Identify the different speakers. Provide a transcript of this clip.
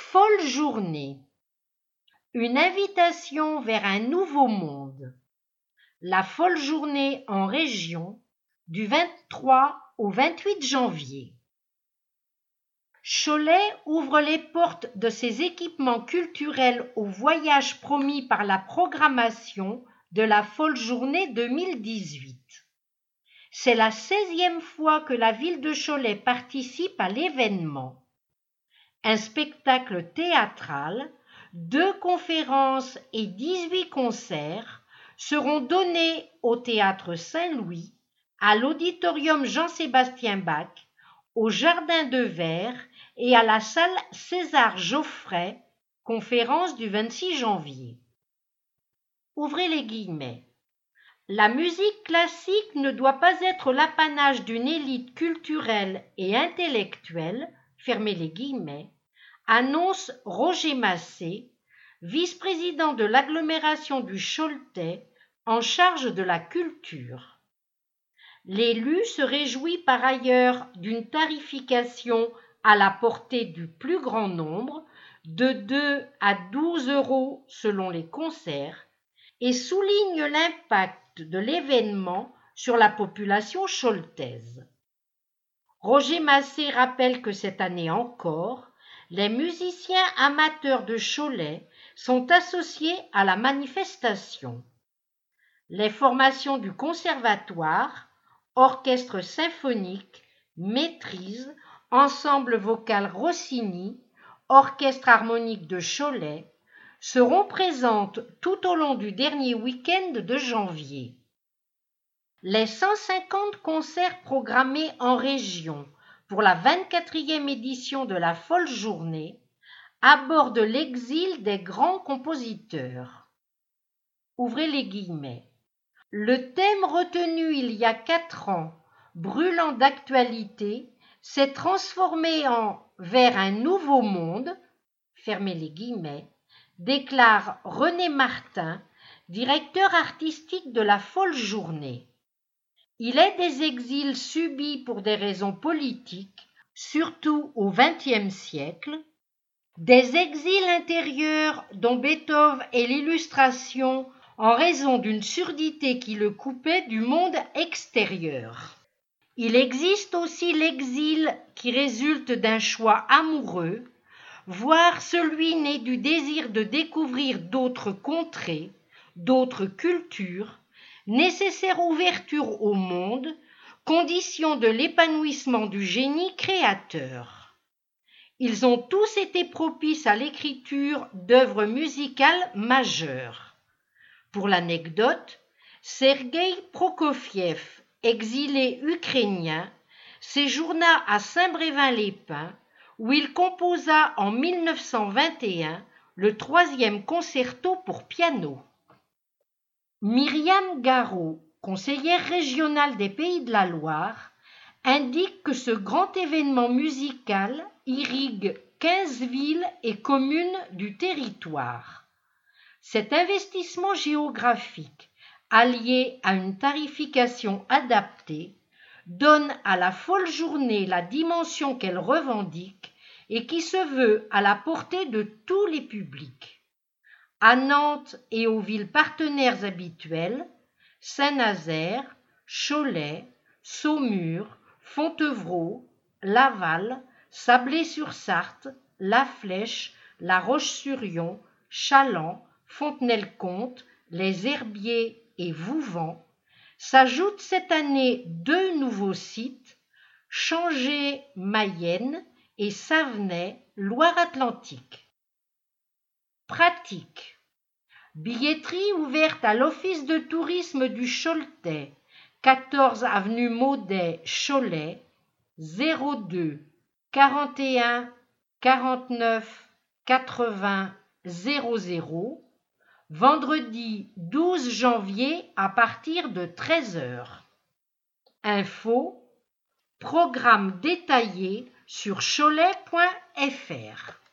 Speaker 1: Folle journée. Une invitation vers un nouveau monde. La folle journée en région du 23 au 28 janvier. Cholet ouvre les portes de ses équipements culturels au voyage promis par la programmation de la folle journée 2018. C'est la 16e fois que la ville de Cholet participe à l'événement. Un spectacle théâtral, 2 conférences et 18 concerts seront donnés au Théâtre Saint-Louis, à l'Auditorium Jean-Sébastien Bach, au Jardin de Verre et à la salle César Geoffray, conférence du 26 janvier. Ouvrez les guillemets. La musique classique ne doit pas être l'apanage d'une élite culturelle et intellectuelle, fermez les guillemets, annonce Roger Massé, vice-président de l'agglomération du Choletais en charge de la culture. L'élu se réjouit par ailleurs d'une tarification à la portée du plus grand nombre, de 2 à 12 € selon les concerts, et souligne l'impact de l'événement sur la population choletaise. Roger Massé rappelle que cette année encore, les musiciens amateurs de Cholet sont associés à la manifestation. Les formations du conservatoire, orchestre symphonique, maîtrise, ensemble vocal Rossini, orchestre harmonique de Cholet, seront présentes tout au long du dernier week-end de janvier. Les 150 concerts programmés en région pour la 24e édition de la Folle Journée abordent l'exil des grands compositeurs. Ouvrez les guillemets. Le thème retenu il y a 4 ans, brûlant d'actualité, s'est transformé en « vers un nouveau monde », fermez les guillemets, déclare René Martin, directeur artistique de la Folle Journée. Il est des exils subis pour des raisons politiques, surtout au XXe siècle, des exils intérieurs dont Beethoven est l'illustration en raison d'une surdité qui le coupait du monde extérieur. Il existe aussi l'exil qui résulte d'un choix amoureux, voire celui né du désir de découvrir d'autres contrées, d'autres cultures, nécessaire ouverture au monde, condition de l'épanouissement du génie créateur. Ils ont tous été propices à l'écriture d'œuvres musicales majeures. Pour l'anecdote, Sergueï Prokofiev, exilé ukrainien, séjourna à Saint-Brévin-les-Pins, où il composa en 1921 le 3e concerto pour piano. Myriam Garot, conseillère régionale des Pays de la Loire, indique que ce grand événement musical irrigue 15 villes et communes du territoire. Cet investissement géographique, allié à une tarification adaptée, donne à la Folle Journée la dimension qu'elle revendique et qui se veut à la portée de tous les publics. À Nantes et aux villes partenaires habituelles, Saint-Nazaire, Cholet, Saumur, Fontevraud, Laval, Sablé-sur-Sarthe, La Flèche, La Roche-sur-Yon, Challans, Fontenay-le-Comte, Les Herbiers et Vouvant, s'ajoutent cette année 2 nouveaux sites, Changé-Mayenne et Savenay, Loire-Atlantique. Pratique. Billetterie ouverte à l'Office de tourisme du Choletais, 14 avenue Maudet, Cholet, 02 41 49 80 00, vendredi 12 janvier à partir de 13h. Info, programme détaillé sur cholet.fr.